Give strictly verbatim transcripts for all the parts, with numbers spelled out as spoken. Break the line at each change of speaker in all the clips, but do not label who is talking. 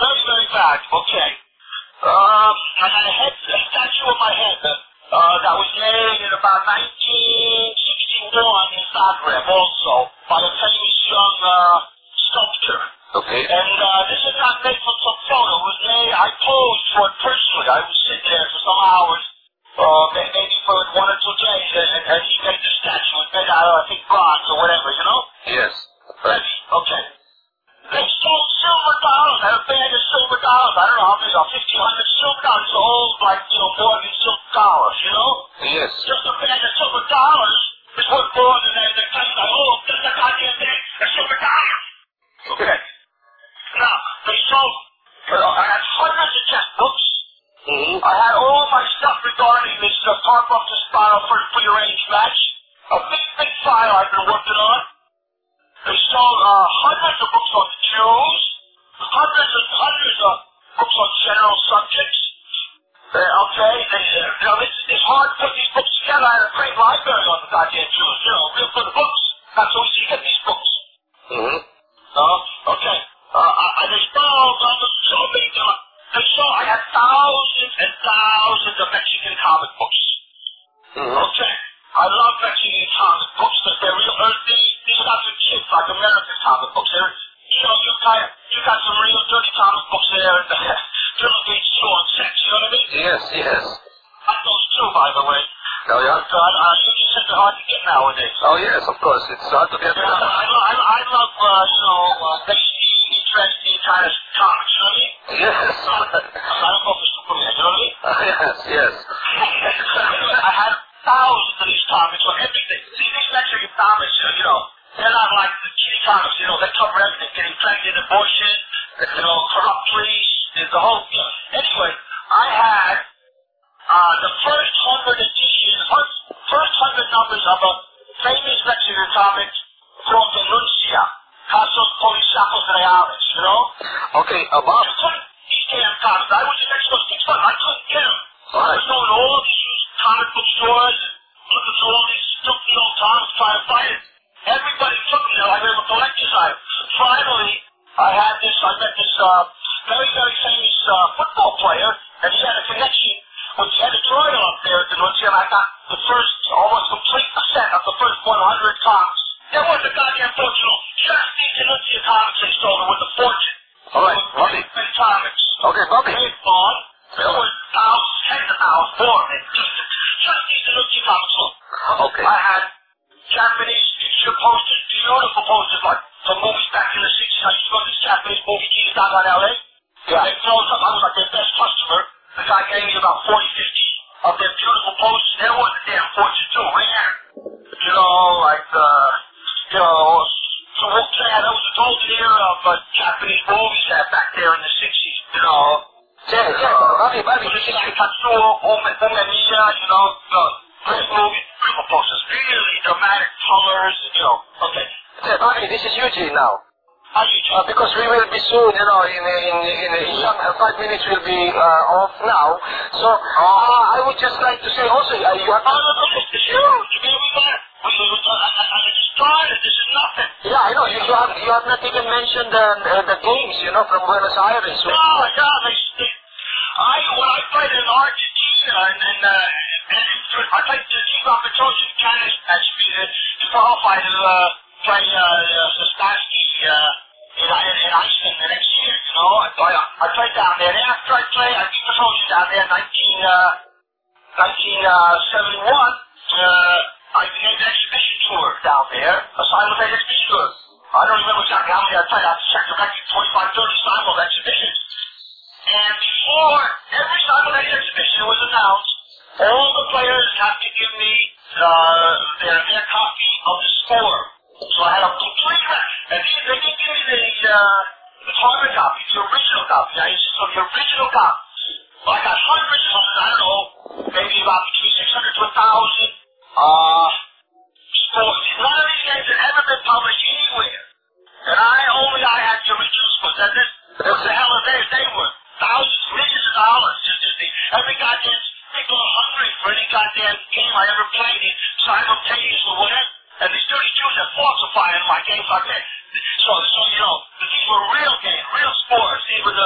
very, very bad. Okay. Um, I had a head, a statue of my head uh, that was made in about nineteen sixty-one in Zagreb, also by a famous young uh, sculptor.
Okay.
And uh, this is not made from some photo. It was made. I posed for it personally. I was sitting there for some hours, uh, maybe for one or two days, and, and he made the statue. It made out of, I think, bronze or whatever, you know.
Yes.
Right. Okay. They sold silver dollars. I had a bag of silver dollars. I don't know how many, fifteen hundred silver dollars. These are old, like, you know, mortgage silver dollars, you know?
Yes.
Just a bag of silver dollars is worth more than they, they claim that, oh, just a goddamn bag of silver dollars. Okay. Now, they sold, uh, I had hundreds of checkbooks.
Mm-hmm.
I had all my stuff regarding this uh, Park up to Spano for the prearranged match. A big, big file I've been working on. They sold uh, hundreds of books on the Jews, hundreds and hundreds of books on general subjects. Uh, okay, they, uh, you know, it's, it's hard to put these books together. I had a great library on the goddamn Jews, you know, real good books. Not so easy to get these books.
Mm-hmm.
Uh, okay, uh, I, I they sold, uh, so big, uh, they sold, I had thousands and thousands of Mexican comic books.
Mm-hmm.
Okay. I love Mexican comic books because they're real earthy. These are not for kids like American comic books. They're, you know, you got, you got some real dirty comic books there and Philippine store and sex, you know what I mean?
Yes, yes.
I like those too, by the way.
Oh, yeah?
But, uh, uh, you just said they're hard to get nowadays.
Oh, yes, of course. It's hard to get.
Yeah, I, I, I love, uh, you know, uh, basically interesting kind of comics, you know what I mean?
Yes.
I don't go for Superman, you know what I mean?
Yes, yes.
I had thousands of these comics on everything. See, these Mexican comics, uh, you know, they're not like the kitty comics, you know, they cover everything. Getting pregnant, abortion, you know, corrupt priests, there's the whole, you know. Anyway, I had, uh, the first hundred editions, first, first hundred numbers of a famous Mexican comic called Denuncia, Casos Policiacos Reales, you know?
Okay, about...
These damn comics, I was in Mexico six months, I couldn't get them.
Right.
I was going to all these comic book stores and looking through all these stupid old comics trying to find it. Everybody took me there like they were collector's items. Finally, I had this, I met this uh, very, very famous uh, football player, and he had a connection with the editorial up there at the Denuncia, and I got the first, almost complete set of the first one hundred comics. There was a goddamn fortune. Just these Denuncia comics they sold it with a fortune.
All right, Bobby.
Big comics.
Okay, Bobby.
Paid for. There was thousands, tens of thousands more of it. Just, just these Denuncia comics.
Okay.
I had Japanese picture posters, beautiful posters, like from movies back in the sixties. I used to go to this Japanese movie theater down in L A. Yeah. They closed up. I was like their best customer. The guy gave me about forty, fifty of their beautiful posters. There was a damn fortune too, rare. You know, like, uh, you know, so yeah, that was the golden era of uh, Japanese movies uh, back there in the sixties, you know.
Yeah, yeah, Bobby, Bobby.
This is like Katsuo, Ome, Omemiya, you know, uh, great movie, beautiful posters, really dramatic colors, you know. Okay.
Yeah, Bobby, this is Eugene now.
How you doing?
Uh, because we will be soon, you know, in in in, in some uh, five minutes we'll be uh, off now. So uh, I would just like to say also, uh, you have.
Oh, no, no, it's huge. You know, we got, we, we, I, I, I just started. This is nothing.
Yeah, I know. You, you have you have not even mentioned the uh, the games, you know, from Buenos Aires.
No, yeah, they, they, I when I played in Argentina and and, uh, and, and I played the Chief Trojan Canada actually to, to qualify to uh, play uh, uh, Sostasky uh, in, in, in Iceland the next year. You know, I, I, I played down there. And after I played, I beat the Trojans down there in nineteen seventy-one. Uh, I began an exhibition tour down there, a simultaneous exhibition tour. I don't remember exactly how many I played. I have to check the record, twenty-five, thirty simultaneous exhibitions. And before every simultaneous exhibition was announced, all the players have to give me uh, their, their copy of the score. So I had a complete record. And they, they didn't give me the, uh, the carbon copy, the original copy. I used to so the original copy. Well, I got hundreds of them, I don't know, maybe about between six hundred to one thousand. Uh, scores. None of these games had ever been published anywhere. And I only I had the original scores. And this, what the hell are they? They were thousands, millions of dollars. Just, just the, every goddamn people are hungry for any goddamn game I ever played in simultaneous or whatever. And these dirty Jews are falsifying my games like that. So, so you know, these were real games, real scores. These were the, I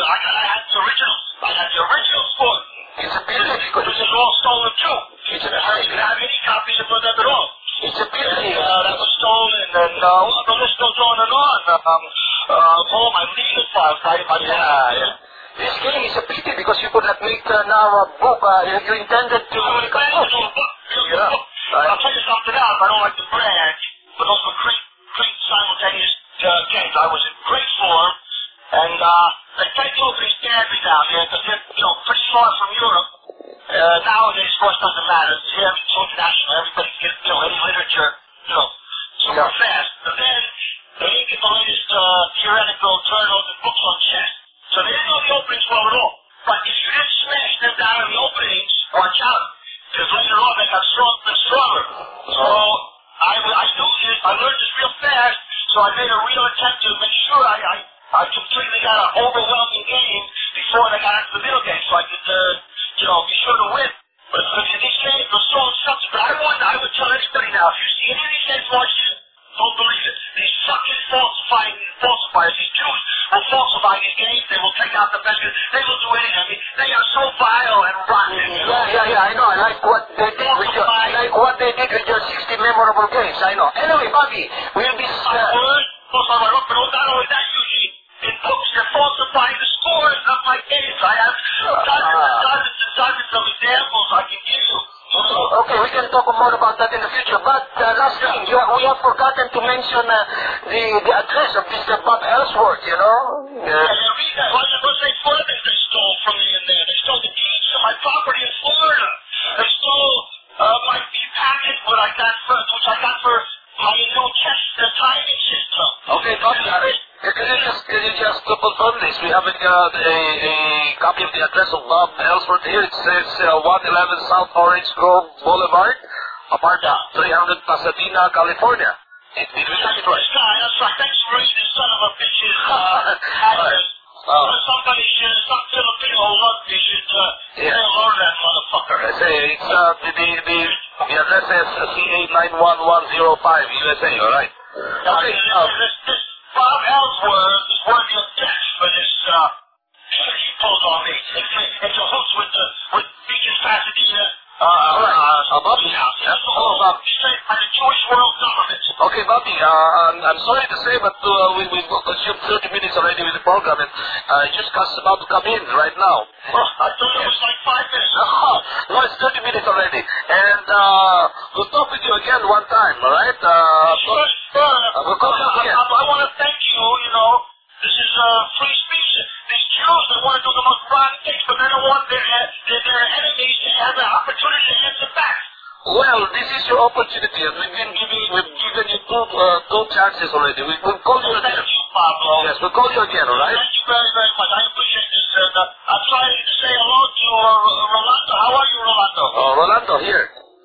I, I had the originals. I had the original score.
It's a pity because
Which is all stolen too.
It's a
I
pity.
didn't have any copies of them at all.
It's a pity.
And, uh, that was stolen, and uh, well, the list goes on and on. Um, uh, all my legal files, I, I
Yeah, yeah. This game is a pity because you could not make uh, now a book. Uh, you, you intended to
I
make a
planned to
book.
do a book.
Yeah.
But I'll tell you something else. I don't like to brag, but those were great, great simultaneous uh, games. I was in great form, and uh, they take the openings badly down here because they're, you know, pretty far from Europe. Uh, nowadays, of course, doesn't matter. It's here, it's international. Everybody can get, you know, any literature, you know, super
Yeah.
fast. But then they didn't get the latest uh, theoretical journals and books on chess. So they didn't know the openings well at all. But if you didn't smash them down in the openings, watch out. Because later on they got stronger and stronger. So I, I knew this, I learned this real fast, so I made a real attempt to make sure I, I, I completely got an overwhelming game before they got into the middle game, so I could, uh, you know, be sure to win. But uh, these games were so something. But I would, I would tell anybody now, if you see any of these games watch it, don't believe it. These fucking falsifying falsifiers, these Jews will falsify these games. They will take out the best. They will do anything. I mean, they are so vile and rotten. You know?
Yeah, yeah, yeah, I know. I like what they did with your, I like what they did with your sixty memorable games. I know. Anyway, Bobby, we'll be.
My
Uh,
word, most of my but not only that, Eugene. In books, they're falsifying the scores of my games. I have dozens and dozens and dozens of examples I can give you.
Okay, we can talk more about that in the future. But uh, last thing, you, we have forgotten to mention uh, the the address of Mister Bob Ellsworth. You know.
Yeah,
Uh,
you read that. What's the first thing Florida they stole from me in there? They stole the deeds to my property in Florida. They stole uh, my packet, what I got for, which I got for my new chess uh, timing system.
okay, Bobby, uh, can you just can you just to confirm this? We have a, uh, a a copy of the address of Bob Ellsworth here. It says uh, one eleven South Orange Grove Boulevard, apartment three hundred, Pasadena, California. It, it,
That's
it,
this guy. That's right. Thanks for reading this son of a bitch's uh, address.
Oh.
Uh, somebody should, some Filipino lucky should uh,
Yeah.
say hello to that motherfucker.
I say it's uh, the the the, the address is C A nine one one zero five U S A. All right.
Now,
Okay.
this,
Uh,
this, this Bob Ellsworth is worthy of death for this uh, trick he pulled on me. It's, it's a hoax with the with Beaches Pasadena. Uh,
All right.
uh,
Uh, Bobby.
house. It's
Oh,
all
Bob.
straight by the Jewish world government.
Okay, Bobby, uh, I'm, I'm sorry to say, but uh, we, we've consumed thirty minutes already with the program, and uh, just Gus is about to come in right now.
Oh, I thought it was like five minutes.
No, it's thirty minutes already. And uh, we'll talk with you again one time, all right? Uh,
Sure, sure.
Uh, we'll call you
I,
again.
I, I want to thank you, you know. This is uh, free speech. These Jews, they want to do the most rotten things, but they don't want their, their, their enemies to have the opportunity to answer back.
well, this is your opportunity, and we've been giving, we've given you two, uh, two chances already. We, we'll call you
Thank
again.
you, Pablo.
Yes, we'll call you again, all right?
Thank you very, very much. I appreciate this. And, uh, I'm trying to say hello to uh, Rolando. How are you, Rolando?
Oh, Rolando, here.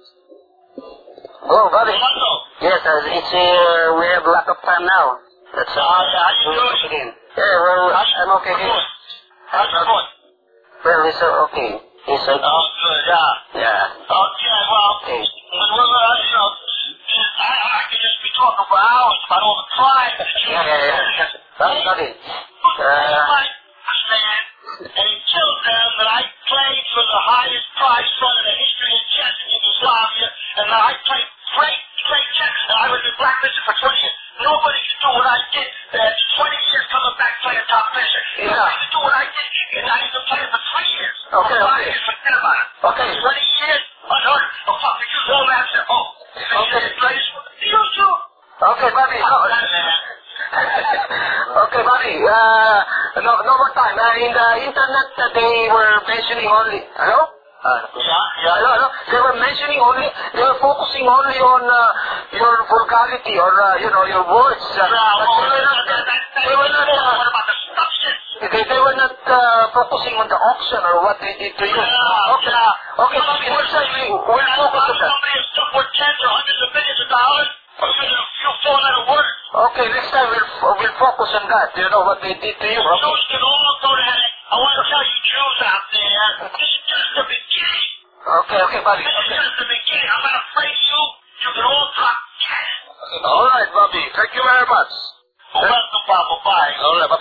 Oh, Bobby.
Rolando.
Yes, uh, it's uh, we have lack of time now. That's
Uh,
uh,
yeah, how you doing?
yeah, well, I'm okay here.
How's your foot?
Well, it's uh, okay. It's uh,
Oh, good, yeah.
yeah.
Oh, yeah, well,
Okay.
well, uh, you know, I, I could just be talking for hours about all the crime.
Yeah, yeah, yeah. Bobby, Bobby.
Uh, my man, and he killed them that I played for the highest prize fund in the history of chess in Yugoslavia, and that I played great, great chess, and I was in blacklisted for twenty years. Nobody could do what I did. Uh, twenty years coming back playing top fisher.
Yeah.
Nobody could do what I did, and I even played for three years.
Okay,
For five
okay.
years, forget about it.
Okay.
twenty years, unheard. Oh, fuck, you use all that shit. Oh,
Okay.
greatest. You too.
Okay, Bobby.
Oh,
No,
that man.
okay, Bobby. Uh, no, no more time. Uh, in the internet, uh, they were mentioning only. Hello? Uh,
Yeah, yeah.
hello, hello. They were mentioning only. They were focusing only on uh, your vulgarity or uh, you know your words. Uh,
Yeah,
but
well,
they were not.
that, that, that,
They were not.
what
Uh,
about the substance?
they, they were not uh, focusing on the auction or what they did to you.
Yeah,
Okay.
yeah.
Okay, Bobby. Next time we we'll focus on that.
Somebody is stuck with tens or hundreds of millions of dollars for a few four-letter words.
Okay, next time we'll we'll focus on that. You know what they did to you. Okay.
Jews can all go to hell. I want to tell you Jews out there, this is just the beginning.
Okay, okay, Bobby.
This is
Okay.
just the beginning. I'm not afraid of you. You can all drop dead.
All right, Bobby. Thank you very much.
Welcome, Papa. Bye.
All right, bye-bye.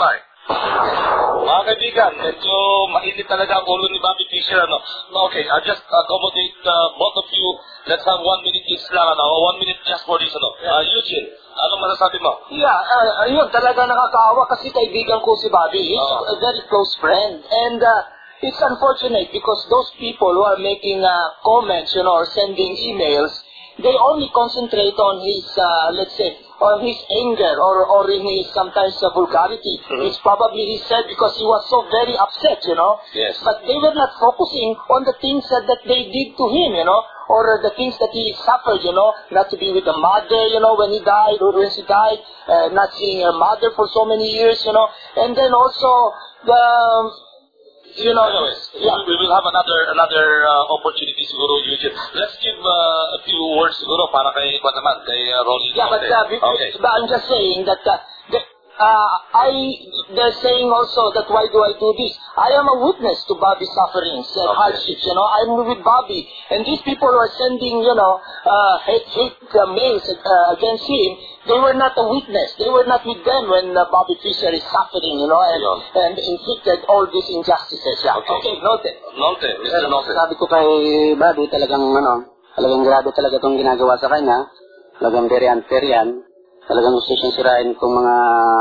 Mga kaibigan, medyo mainit talaga ang ulo ni Bobby Fischer. Ano? Okay, I'll just accommodate uh, both of you. Let's have one minute each lang. Ano? One minute just for this. Ano? Uh, Eugene, anong masasabi mo?
Yeah, uh, yun talaga nakakaawa kasi kaibigan ko si Bobby. He's
Oh.
a very close friend. And uh, it's unfortunate because those people who are making uh, comments, you know, or sending emails, they only concentrate on his, uh, let's say, on his anger or, or in his sometimes uh, vulgarity.
Mm-hmm.
It's probably he said because he was so very upset, you know.
Yes.
But they were not focusing on the things uh, that they did to him, you know, or uh, the things that he suffered, you know, not to be with the mother, you know, when he died or when she died, uh, not seeing her mother for so many years, you know, and then also the... You know,
Anyways,
yeah.
we will have another another uh, opportunity siguro, Eugene. Let's give uh, a few words siguro para kay Juan naman, kay uh, Rolly.
Yeah, but, uh, be-
okay.
but I'm just saying that uh, the, uh, I they're saying also that why do I do this? I am a witness to Bobby's sufferings and
Okay.
hardships. You know, I'm with Bobby, and these people who are sending, you know, uh, hate hate uh, mails uh, against him. They were not a witness. They were not with them when uh, Bobby Fischer is suffering, you know, and,
Yeah.
and inflicted all these injustices. Yeah.
Okay.
Okay, noted.
Nolte, Mister Nolte.
Sabi ko kay Bobby, talagang ano, talagang grabe talaga itong ginagawa sa kanya. Talagang very unfair yan. Talagang gusto siyang sirain kung mga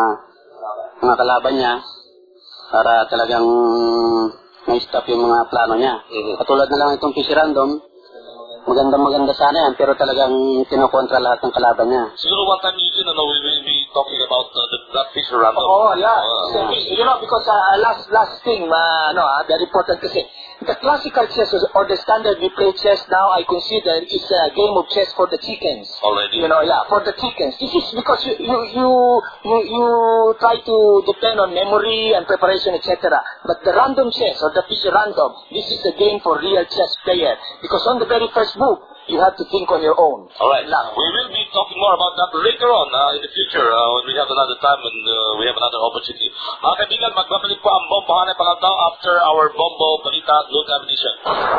mga kalaban niya para talagang na-stop yung mga plano niya.
Mhm.
Katulad na lang itong P C Random, magandang-maganda sana yan, pero talagang kinokontra lahat ng kalaban niya.
Siguro one time, Eugene, ano, we will be talking about uh, the, that Fisher random.
Oh, yeah.
Uh,
You know, because uh, last last thing, uh, no, uh, very important kasi, the classical chess or the standard we play chess now, I consider is a game of chess for the chickens.
Already.
You know, yeah, for the chickens. This is because you you you you, you try to depend on memory and preparation, et cetera. But the random chess or the Fischer random, this is a game for real chess player. Because on the very first move, you have to think on your own.
Alright, we will be talking more about that later on uh, in the future uh, when we have another time and uh, we have another opportunity. Mga kaibigan, magbabalik po ang Bombo Hanay Pangaldaw after our Bombo Balita Look Edition.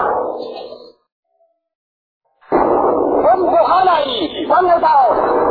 Bombo Hanay Pangaldaw!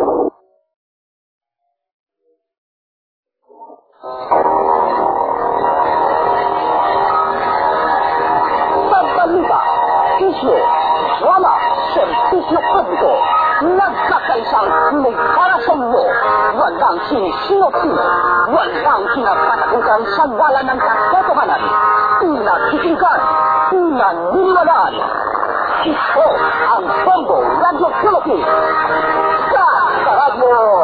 Pagbalita, isyo, drama, servisyo publiko, nagkakaisang may para sa iyo. Walang sinisino-sino, walang kinapanakutan sa wala ng katotohanan. Pinatitingkan, pinaniwalaan. Ito ang Bombo Radio Philippines. Sa Radyo